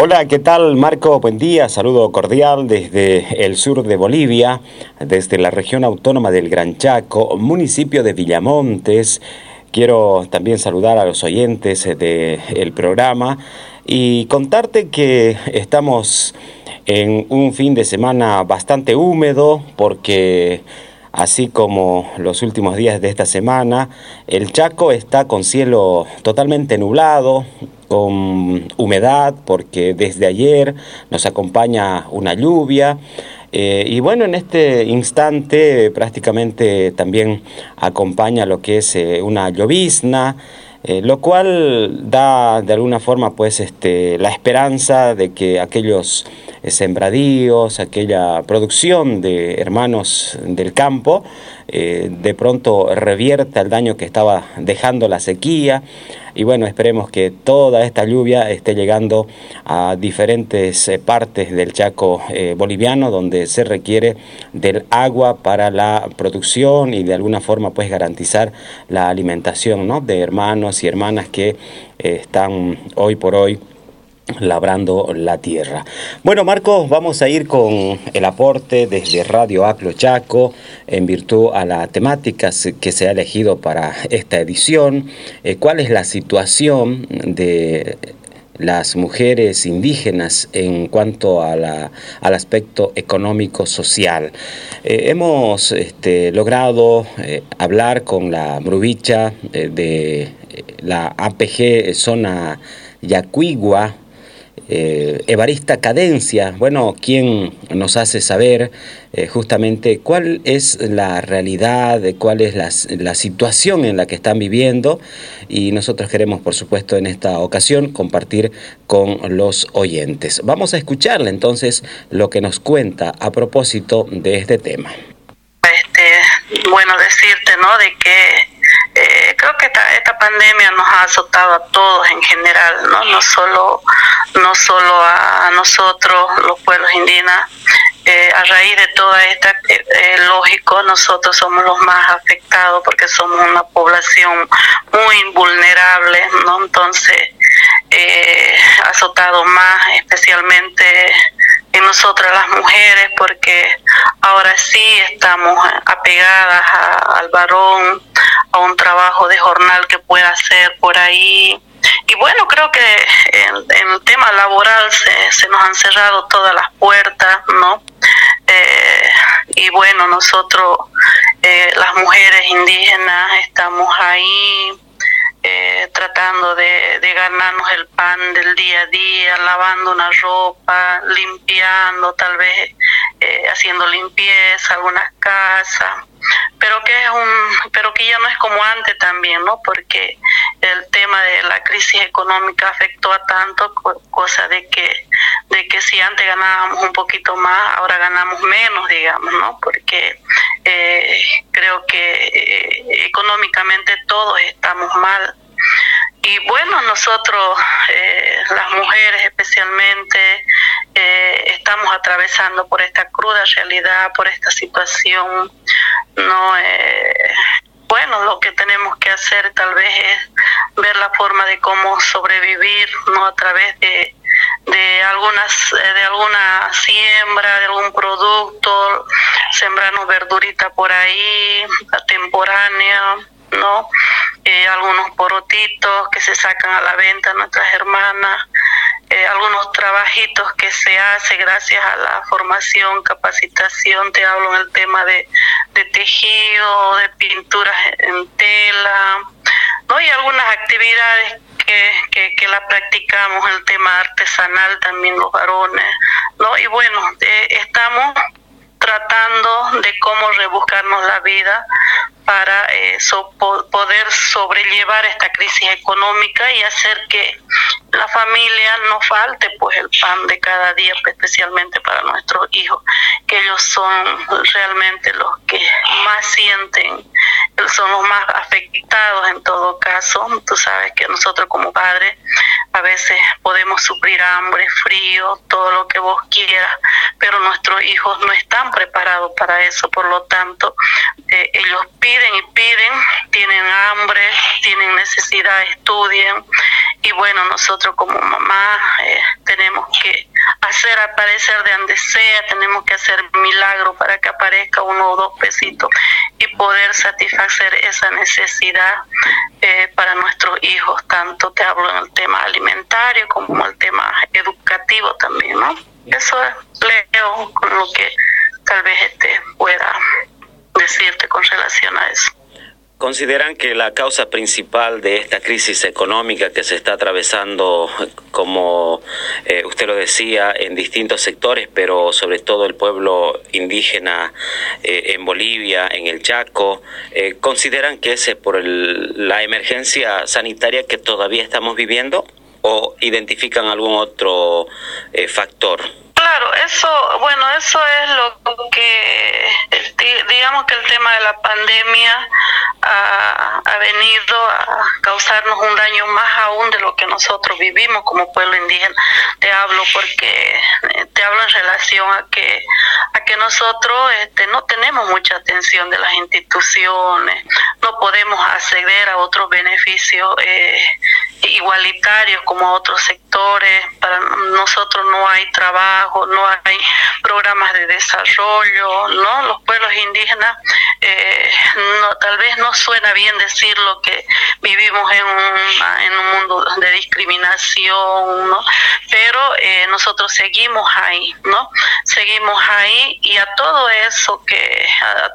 Hola, ¿qué tal, Marco? Buen día, saludo cordial desde el sur de Bolivia, desde la región autónoma del Gran Chaco, municipio de Villamontes. Quiero también saludar a los oyentes del programa y contarte que estamos en un fin de semana bastante húmedo porque, así como los últimos días de esta semana, el Chaco está con cielo totalmente nublado, con humedad, porque desde ayer nos acompaña una lluvia. Y bueno, en este instante prácticamente también acompaña lo que es una llovizna, lo cual da de alguna forma pues la esperanza de que aquellos sembradíos, aquella producción de hermanos del campo, de pronto revierta el daño que estaba dejando la sequía. Y bueno, esperemos que toda esta lluvia esté llegando a diferentes partes del Chaco boliviano, donde se requiere del agua para la producción y de alguna forma pues garantizar la alimentación, ¿no?, de hermanos y hermanas que están hoy por hoy labrando la tierra. Bueno, Marcos, vamos a ir con el aporte desde Radio Aclo Chaco en virtud a la temática que se ha elegido para esta edición. ¿Cuál es la situación de las mujeres indígenas en cuanto a al aspecto económico-social? Hemos logrado hablar con la Mruvicha de la APG Zona Yacuigua, Evarista Cadencia, bueno, quien nos hace saber justamente cuál es la realidad, cuál es la situación en la que están viviendo, y nosotros queremos, por supuesto, en esta ocasión compartir con los oyentes. Vamos a escucharle entonces lo que nos cuenta a propósito de este tema. Bueno, decirte, ¿no?, de que creo que esta pandemia nos ha azotado a todos en general, ¿no? No solo a nosotros, los pueblos indígenas. A raíz de toda esta, lógico, nosotros somos los más afectados porque somos una población muy vulnerable, ¿no? Entonces, ha azotado más, especialmente en nosotras las mujeres, porque ahora sí estamos apegadas al varón, a un trabajo de jornal que pueda hacer por ahí. Y bueno, creo que en el tema laboral se nos han cerrado todas las puertas, ¿no? Y bueno, nosotros, las mujeres indígenas, estamos ahí tratando de ganarnos el pan del día a día, lavando una ropa, limpiando, tal vez haciendo limpieza, algunas casas, pero que ya no es como antes también, ¿no? Porque el tema de la crisis económica afectó a tanto, cosa de que si antes ganábamos un poquito más, ahora ganamos menos, digamos, ¿no? Porque creo que económicamente todos estamos mal. Y bueno, nosotros, las mujeres especialmente, estamos atravesando por esta cruda realidad, por esta situación, ¿no? Bueno, lo que tenemos que hacer tal vez es ver la forma de cómo sobrevivir, ¿no? A través de alguna siembra, de algún producto, sembrarnos verdurita por ahí, temporánea, ¿no? Algunos porotitos que se sacan a la venta nuestras hermanas, algunos trabajitos que se hace gracias a la formación, capacitación, te hablo en el tema de tejido, de pinturas en tela, ¿no? Y algunas actividades que la practicamos, el tema artesanal también los varones, ¿no? Y bueno, estamos tratando de cómo rebuscarnos la vida para poder sobrellevar esta crisis económica y hacer que la familia no falte pues el pan de cada día, especialmente para nuestros hijos, que ellos son realmente los que más sienten, son los más afectados en todo caso. Tú sabes que nosotros como padres a veces podemos sufrir hambre, frío, todo lo que vos quieras, pero nuestros hijos no están preparados para eso, por lo tanto ellos piden y piden, tienen hambre, tienen necesidad, estudian, y bueno, nosotros como mamá tenemos hacer aparecer de donde sea, tenemos que hacer milagro para que aparezca 1 o 2 pesitos y poder satisfacer esa necesidad para nuestros hijos. Tanto te hablo en el tema alimentario como el tema educativo también, ¿no? Eso leo con lo que tal vez pueda decirte con relación a eso. ¿Consideran que la causa principal de esta crisis económica que se está atravesando, como usted lo decía, en distintos sectores, pero sobre todo el pueblo indígena en Bolivia, en el Chaco, consideran que es por la emergencia sanitaria que todavía estamos viviendo o identifican algún otro factor? Claro, eso es lo que, digamos que el tema de la pandemia ha venido a causarnos un daño más aún de lo que nosotros vivimos como pueblo indígena. Te hablo en relación a que nosotros no tenemos mucha atención de las instituciones, no podemos acceder a otros beneficios igualitarios como a otros sectores. Para nosotros no hay trabajo, no hay programas de desarrollo, ¿no? Los pueblos indígenas, tal vez no suena bien decirlo que vivimos en un mundo de discriminación, ¿no? Pero nosotros seguimos ahí, ¿no? Seguimos ahí, y a todo eso que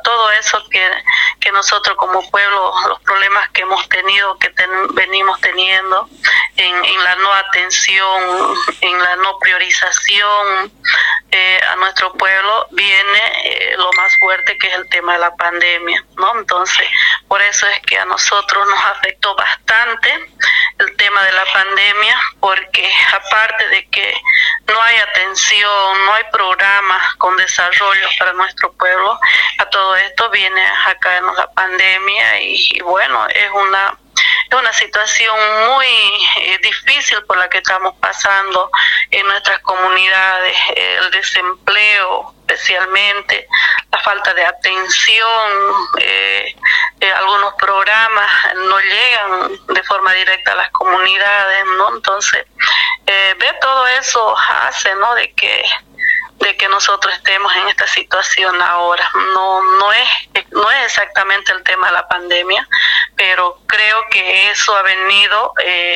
nosotros como pueblo, los problemas que hemos tenido, venimos teniendo en la no atención, en la no priorización a nuestro pueblo, viene lo más fuerte, que es el tema de la pandemia, ¿no? Entonces, por eso es que a nosotros nos afectó bastante el tema de la pandemia, porque aparte de que no hay atención, no hay programas con desarrollo para nuestro pueblo, a todo esto viene a caernos la pandemia y bueno, es una situación muy difícil por la que estamos pasando en nuestras comunidades, el desempleo especialmente, la falta de atención, algunos programas no llegan de forma directa a las comunidades, ¿no? Entonces, ver todo eso hace, ¿no?, de que nosotros estemos en esta situación ahora. No es exactamente el tema de la pandemia, pero creo que eso ha venido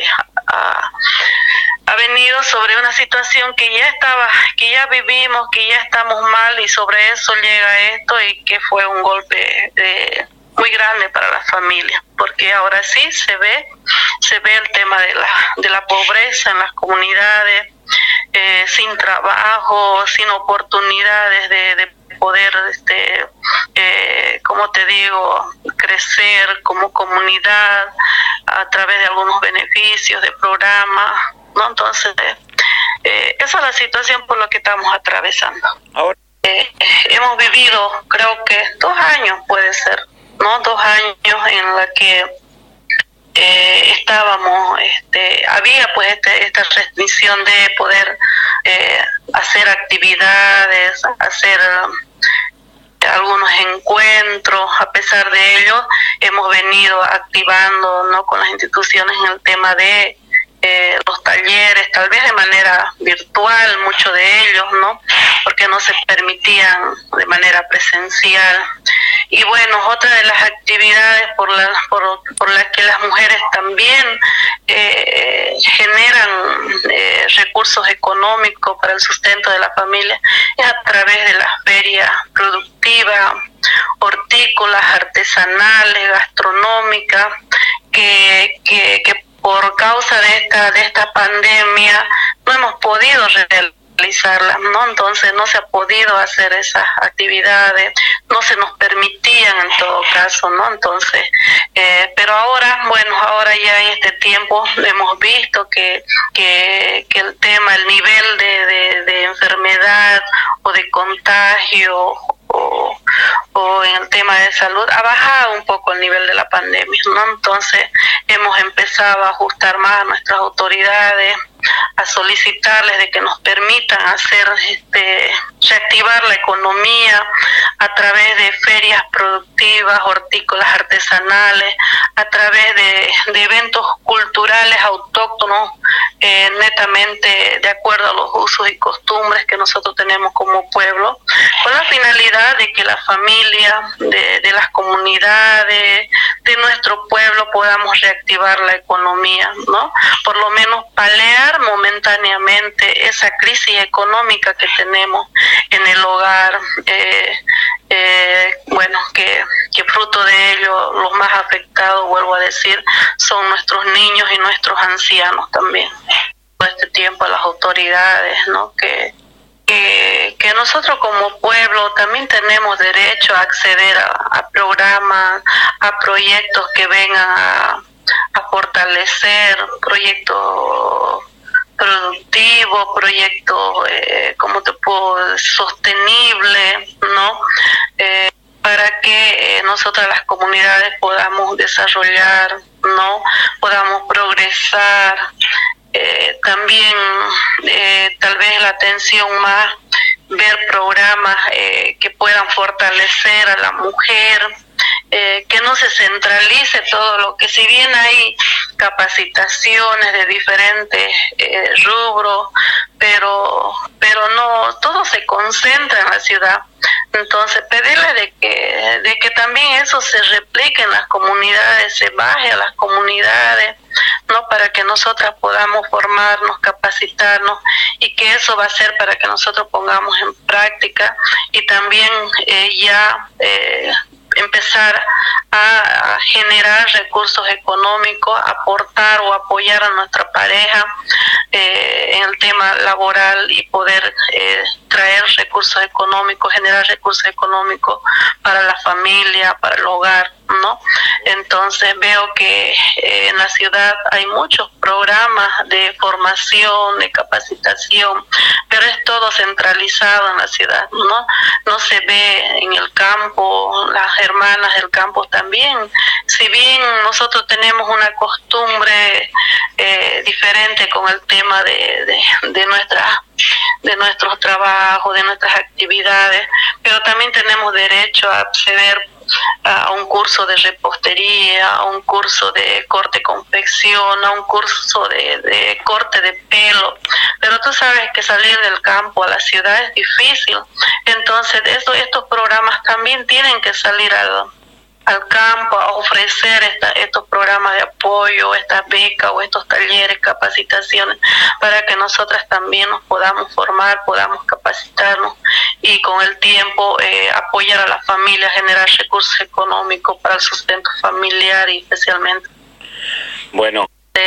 sobre una situación que ya vivimos, que ya estamos mal, y sobre eso llega esto, y que fue un golpe muy grande para la familia, porque ahora sí se ve el tema de la pobreza en las comunidades, sin trabajo, sin oportunidades de poder, como te digo, crecer como comunidad a través de algunos beneficios de programas, ¿no? Entonces, esa es la situación por la que estamos atravesando. Ahora hemos vivido, creo que 2 años puede ser, ¿no? 2 años en la que estábamos, había pues esta restricción de poder hacer actividades, hacer algunos encuentros. A pesar de ello, hemos venido activando, ¿no?, con las instituciones en el tema de los talleres, tal vez de manera virtual, muchos de ellos, ¿no?, porque no se permitían de manera presencial. Y bueno, otra de las actividades por las que las mujeres también generan recursos económicos para el sustento de la familia es a través de las ferias productivas, hortícolas, artesanales, gastronómicas, que por causa de esta pandemia no hemos podido realizarlas, ¿no? Entonces no se ha podido hacer esas actividades, no se nos permitían en todo caso, ¿no? Entonces, pero ahora ya en este tiempo hemos visto que el tema, el nivel de enfermedad o de contagio o en el tema de salud ha bajado un poco el nivel de la pandemia, ¿no? Entonces hemos empezado a ajustar más a nuestras autoridades, a solicitarles de que nos permitan hacer reactivar la economía a través de ferias productivas, hortícolas artesanales, a través de eventos culturales autóctonos, netamente de acuerdo a los usos y costumbres que nosotros tenemos como pueblo, con la finalidad de que la familia, de las comunidades, de nuestro pueblo podamos reactivar la economía, ¿no? Por lo menos paliar momentáneamente esa crisis económica que tenemos en el hogar, bueno, que fruto de ello los más afectados, vuelvo a decir, son nuestros niños y nuestros ancianos también. Todo este tiempo a las autoridades, ¿no? Que nosotros como pueblo también tenemos derecho a acceder a programas, a proyectos que vengan a fortalecer, proyectos productivos, proyectos, ¿cómo te puedo?, sostenibles, ¿no? Para que nosotras las comunidades podamos desarrollar, ¿no? Podamos progresar. También tal vez la atención más, ver programas que puedan fortalecer a la mujer, que no se centralice todo lo que, si bien hay capacitaciones de diferentes rubros, pero no todo se concentra en la ciudad. Entonces pedirle de que también eso se replique en las comunidades, se baje a las comunidades, ¿no? Para que nosotras podamos formarnos, capacitarnos, y que eso va a ser para que nosotros pongamos en práctica y también ya empezar a generar recursos económicos, aportar o apoyar a nuestra pareja en el tema laboral y poder traer recursos económicos, generar recursos económicos para la familia, para el hogar, ¿no? Entonces veo que en la ciudad hay muchos programas de formación, de capacitación, pero es todo centralizado en la ciudad, ¿no? No se ve en el campo, las hermanas del campo también. Si bien nosotros tenemos una costumbre diferente con el tema de nuestros trabajos, de nuestras actividades, pero también tenemos derecho a acceder a un curso de repostería, a un curso de corte confección, a un curso de corte de pelo, pero tú sabes que salir del campo a la ciudad es difícil. Entonces estos programas también tienen que salir al campo a ofrecer estos programas de apoyo, estas becas o estos talleres, capacitaciones, para que nosotras también nos podamos formar, podamos capacitarnos y con el tiempo apoyar a la familia, generar recursos económicos para el sustento familiar y especialmente. Bueno.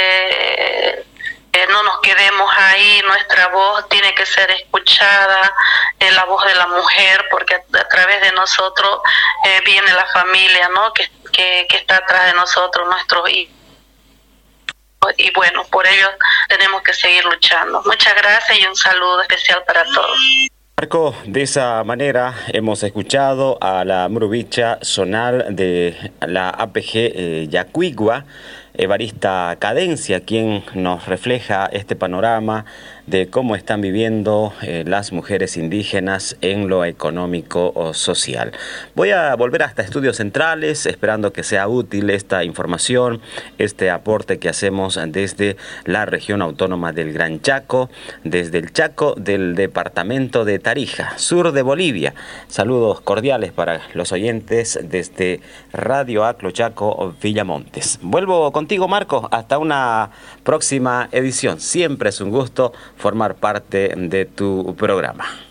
No nos quedemos ahí, nuestra voz tiene que ser escuchada, la voz de la mujer, porque a través de nosotros viene la familia, ¿no? Que está atrás de nosotros, nuestros hijos. Y bueno, por ello tenemos que seguir luchando. Muchas gracias y un saludo especial para todos. Marco, de esa manera hemos escuchado a la murubicha zonal de la APG Yacuigua, Evarista Cadencia, quien nos refleja este panorama de cómo están viviendo las mujeres indígenas en lo económico o social. Voy a volver hasta Estudios Centrales, esperando que sea útil esta información, este aporte que hacemos desde la región autónoma del Gran Chaco, desde el Chaco del departamento de Tarija, sur de Bolivia. Saludos cordiales para los oyentes desde Radio Aclo Chaco, Villamontes. Vuelvo contigo, Marco, hasta una próxima edición. Siempre es un gusto formar parte de tu programa.